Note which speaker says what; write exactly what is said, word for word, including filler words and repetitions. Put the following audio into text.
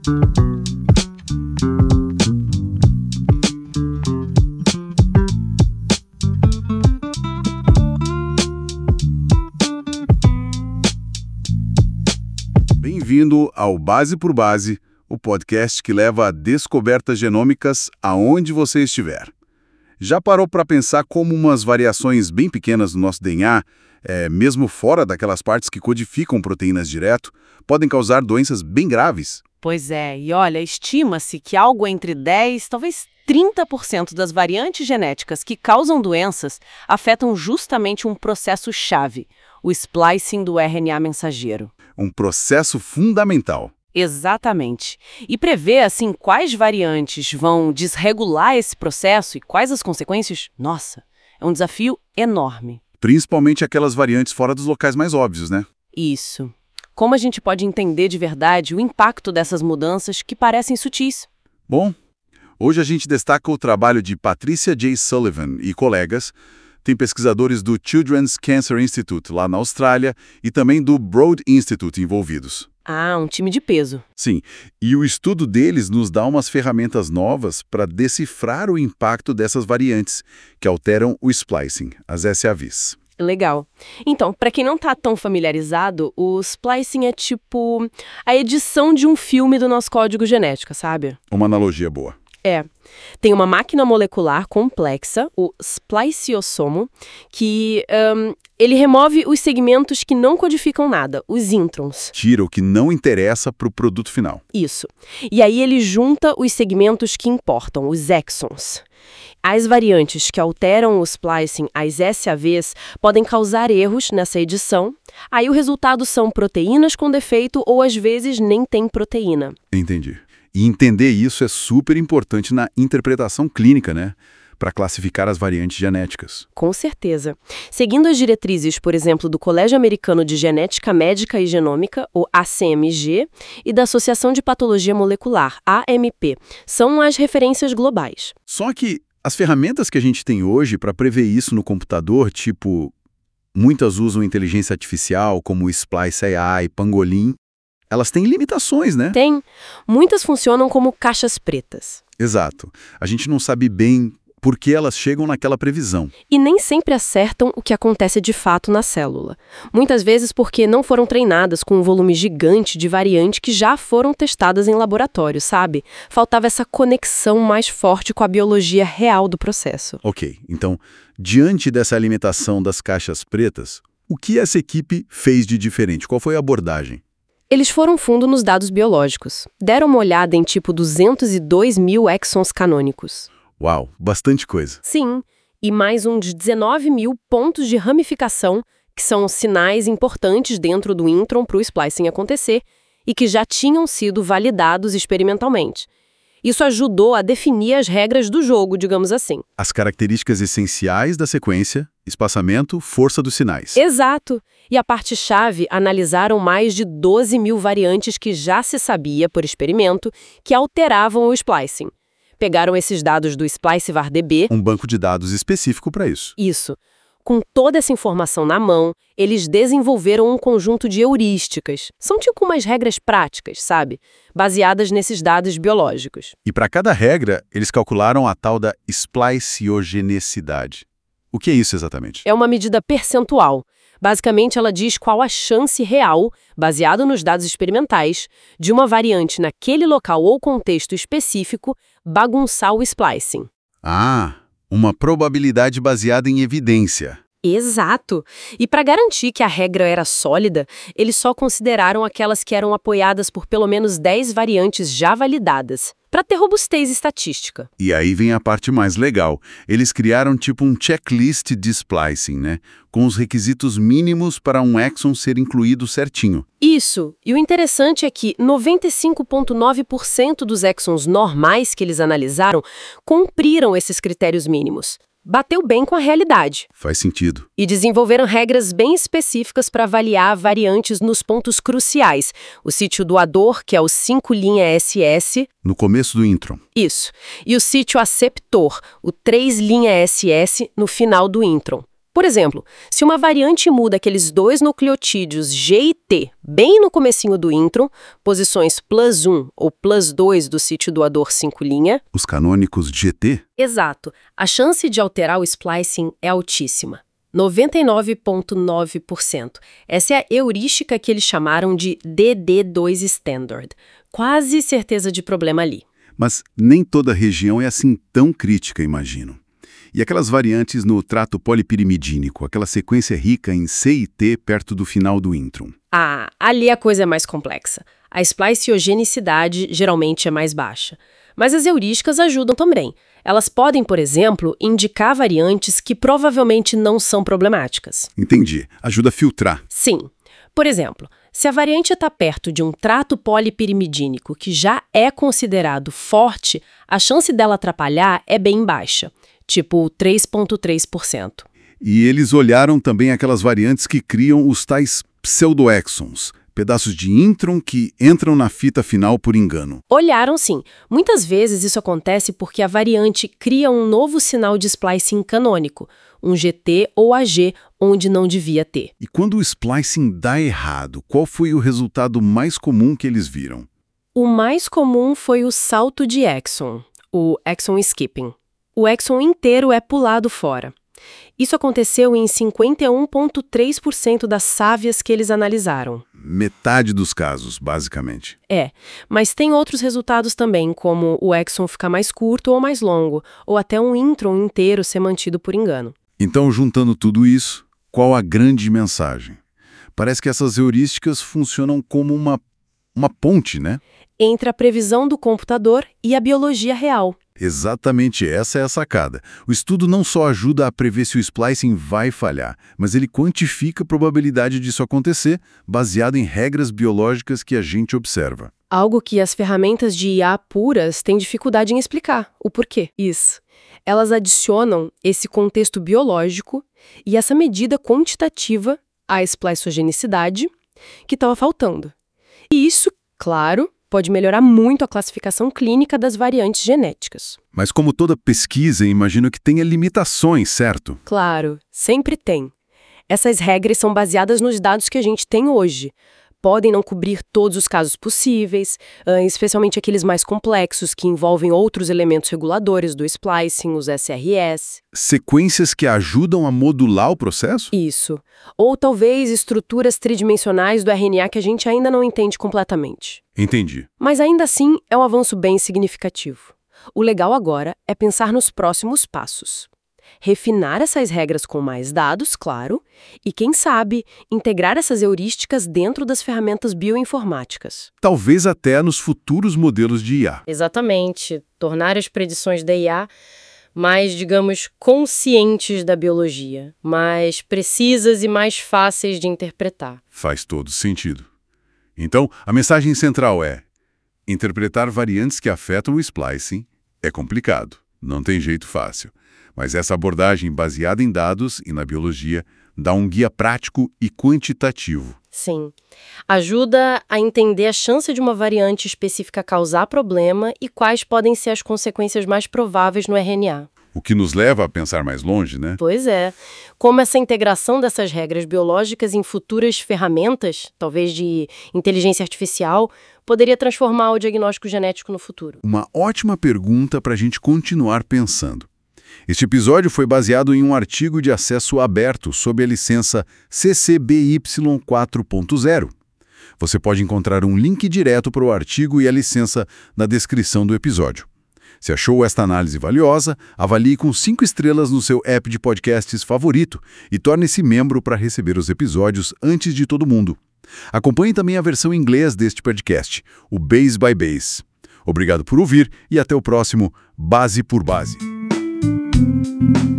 Speaker 1: Bem-vindo ao Base por Base, o podcast que leva a descobertas genômicas aonde você estiver. Já parou para pensar como umas variações bem pequenas no nosso D N A, é, mesmo fora daquelas partes que codificam proteínas direto, podem causar doenças bem graves?
Speaker 2: Pois é, e olha, estima-se que algo entre dez, talvez trinta por cento das variantes genéticas que causam doenças afetam justamente um processo-chave, o splicing do R N A mensageiro.
Speaker 1: Um processo fundamental.
Speaker 2: Exatamente. E prever, assim, quais variantes vão desregular esse processo e quais as consequências, nossa, é um desafio enorme.
Speaker 1: Principalmente aquelas variantes fora dos locais mais óbvios, né?
Speaker 2: Isso. Como a gente pode entender de verdade o impacto dessas mudanças que parecem sutis?
Speaker 1: Bom, hoje a gente destaca o trabalho de Patricia J. Sullivan e colegas. Tem pesquisadores do Children's Cancer Institute, lá na Austrália, e também do Broad Institute envolvidos.
Speaker 2: Ah, um time de peso.
Speaker 1: Sim, e o estudo deles nos dá umas ferramentas novas para decifrar o impacto dessas variantes que alteram o splicing, as S A Vs.
Speaker 2: Legal. Então, para quem não está tão familiarizado, o splicing é tipo a edição de um filme do nosso código genético, sabe?
Speaker 1: Uma analogia boa.
Speaker 2: É. Tem uma máquina molecular complexa, o spliceossomo, que um, ele remove os segmentos que não codificam nada, os introns.
Speaker 1: Tira o que não interessa para o produto final.
Speaker 2: Isso. E aí ele junta os segmentos que importam, os exons. As variantes que alteram o splicing, as S A Vs, podem causar erros nessa edição. Aí o resultado são proteínas com defeito ou às vezes nem tem proteína.
Speaker 1: Entendi. E entender isso é super importante na interpretação clínica, né? Para classificar as variantes genéticas.
Speaker 2: Com certeza. Seguindo as diretrizes, por exemplo, do Colégio Americano de Genética Médica e Genômica, o A C M G, e da Associação de Patologia Molecular, A M P, são as referências globais.
Speaker 1: Só que as ferramentas que a gente tem hoje para prever isso no computador, tipo, muitas usam inteligência artificial, como o Splice A I, Pangolin, elas têm limitações, né?
Speaker 2: Tem. Muitas funcionam como caixas pretas.
Speaker 1: Exato. A gente não sabe bem por que elas chegam naquela previsão.
Speaker 2: E nem sempre acertam o que acontece de fato na célula. Muitas vezes porque não foram treinadas com um volume gigante de variante que já foram testadas em laboratório, sabe? Faltava essa conexão mais forte com a biologia real do processo.
Speaker 1: Ok, então, diante dessa alimentação das caixas pretas, o que essa equipe fez de diferente? Qual foi a abordagem?
Speaker 2: Eles foram fundo nos dados biológicos. Deram uma olhada em tipo duzentos e dois mil exons canônicos.
Speaker 1: Uau, bastante coisa.
Speaker 2: Sim, e mais uns dezenove mil pontos de ramificação, que são sinais importantes dentro do intron para o splicing acontecer e que já tinham sido validados experimentalmente. Isso ajudou a definir as regras do jogo, digamos assim.
Speaker 1: As características essenciais da sequência, espaçamento, força dos sinais.
Speaker 2: Exato. E a parte-chave analisaram mais de doze mil variantes que já se sabia, por experimento, que alteravam o splicing. Pegaram esses dados do SpliceVar-D B.
Speaker 1: Um banco de dados específico para isso.
Speaker 2: Isso. Com toda essa informação na mão, eles desenvolveram um conjunto de heurísticas. São tipo umas regras práticas, sabe? Baseadas nesses dados biológicos.
Speaker 1: E para cada regra, eles calcularam a tal da spliciogenesidade. O que é isso exatamente?
Speaker 2: É uma medida percentual. Basicamente, ela diz qual a chance real, baseado nos dados experimentais, de uma variante naquele local ou contexto específico bagunçar o splicing.
Speaker 1: Ah, uma probabilidade baseada em evidência.
Speaker 2: Exato. E para garantir que a regra era sólida, eles só consideraram aquelas que eram apoiadas por pelo menos dez variantes já validadas, para ter robustez estatística.
Speaker 1: E aí vem a parte mais legal. Eles criaram tipo um checklist de splicing, né? Com os requisitos mínimos para um exon ser incluído certinho.
Speaker 2: Isso. E o interessante é que noventa e cinco vírgula nove por cento dos exons normais que eles analisaram cumpriram esses critérios mínimos. Bateu bem com a realidade.
Speaker 1: Faz sentido.
Speaker 2: E desenvolveram regras bem específicas para avaliar variantes nos pontos cruciais. O sítio doador, que é o cinco linha S S.
Speaker 1: No começo do intron.
Speaker 2: Isso. E o sítio aceptor, o três linha S S, no final do intron. Por exemplo, se uma variante muda aqueles dois nucleotídeos G e T bem no comecinho do intron, posições plus um ou plus dois do sítio doador cinco',
Speaker 1: Os canônicos G T?
Speaker 2: exato, a chance de alterar o splicing é altíssima. noventa e nove vírgula nove por cento. Essa é a heurística que eles chamaram de D D dois Standard. Quase certeza de problema ali.
Speaker 1: Mas nem toda região é assim tão crítica, imagino. E aquelas variantes no trato polipirimidínico, aquela sequência rica em C e T perto do final do intron?
Speaker 2: Ah, ali a coisa é mais complexa. A spliciogenesidade geralmente é mais baixa. Mas as heurísticas ajudam também. Elas podem, por exemplo, indicar variantes que provavelmente não são problemáticas.
Speaker 1: Entendi. Ajuda a filtrar.
Speaker 2: Sim. Por exemplo, se a variante está perto de um trato polipirimidínico que já é considerado forte, a chance dela atrapalhar é bem baixa, tipo três vírgula três por cento.
Speaker 1: E eles olharam também aquelas variantes que criam os tais pseudoexons, pedaços de intron que entram na fita final por engano.
Speaker 2: Olharam sim. Muitas vezes isso acontece porque a variante cria um novo sinal de splicing canônico, um G T ou A G, onde não devia ter.
Speaker 1: E quando o splicing dá errado, qual foi o resultado mais comum que eles viram?
Speaker 2: O mais comum foi o salto de exon, o exon skipping. O exon inteiro é pulado fora. Isso aconteceu em cinquenta e um vírgula três por cento das sávias que eles analisaram.
Speaker 1: Metade dos casos, basicamente.
Speaker 2: É, mas tem outros resultados também, como o exon ficar mais curto ou mais longo, ou até um intron inteiro ser mantido por engano.
Speaker 1: Então, juntando tudo isso, qual a grande mensagem? Parece que essas heurísticas funcionam como uma, uma ponte, né?
Speaker 2: Entre a previsão do computador e a biologia real.
Speaker 1: Exatamente essa é a sacada. O estudo não só ajuda a prever se o splicing vai falhar, mas ele quantifica a probabilidade disso acontecer, baseado em regras biológicas que a gente observa.
Speaker 2: Algo que as ferramentas de I A puras têm dificuldade em explicar. O porquê? Isso. Elas adicionam esse contexto biológico e essa medida quantitativa à splicogenicidade que estava faltando. E isso, claro, pode melhorar muito a classificação clínica das variantes genéticas.
Speaker 1: Mas como toda pesquisa, imagino que tenha limitações, certo?
Speaker 2: Claro, sempre tem. Essas regras são baseadas nos dados que a gente tem hoje. Podem não cobrir todos os casos possíveis, especialmente aqueles mais complexos que envolvem outros elementos reguladores do splicing, os S R S.
Speaker 1: Sequências que ajudam a modular o processo?
Speaker 2: Isso. Ou talvez estruturas tridimensionais do R N A que a gente ainda não entende completamente.
Speaker 1: Entendi.
Speaker 2: Mas ainda assim é um avanço bem significativo. O legal agora é pensar nos próximos passos. Refinar essas regras com mais dados, claro, e, quem sabe, integrar essas heurísticas dentro das ferramentas bioinformáticas.
Speaker 1: Talvez até nos futuros modelos de I A.
Speaker 2: Exatamente. Tornar as predições da I A mais, digamos, conscientes da biologia, mais precisas e mais fáceis de interpretar.
Speaker 1: Faz todo sentido. Então, a mensagem central é: interpretar variantes que afetam o splicing é complicado, não tem jeito fácil. Mas essa abordagem baseada em dados e na biologia dá um guia prático e quantitativo.
Speaker 2: Sim. Ajuda a entender a chance de uma variante específica causar problema e quais podem ser as consequências mais prováveis no R N A.
Speaker 1: O que nos leva a pensar mais longe, né?
Speaker 2: Pois é. Como essa integração dessas regras biológicas em futuras ferramentas, talvez de inteligência artificial, poderia transformar o diagnóstico genético no futuro.
Speaker 1: Uma ótima pergunta para a gente continuar pensando. Este episódio foi baseado em um artigo de acesso aberto sob a licença C C B Y quatro ponto zero. Você pode encontrar um link direto para o artigo e a licença na descrição do episódio. Se achou esta análise valiosa, avalie com cinco estrelas no seu app de podcasts favorito e torne-se membro para receber os episódios antes de todo mundo. Acompanhe também a versão em inglês deste podcast, o Base by Base. Obrigado por ouvir e até o próximo Base por Base. Thank you.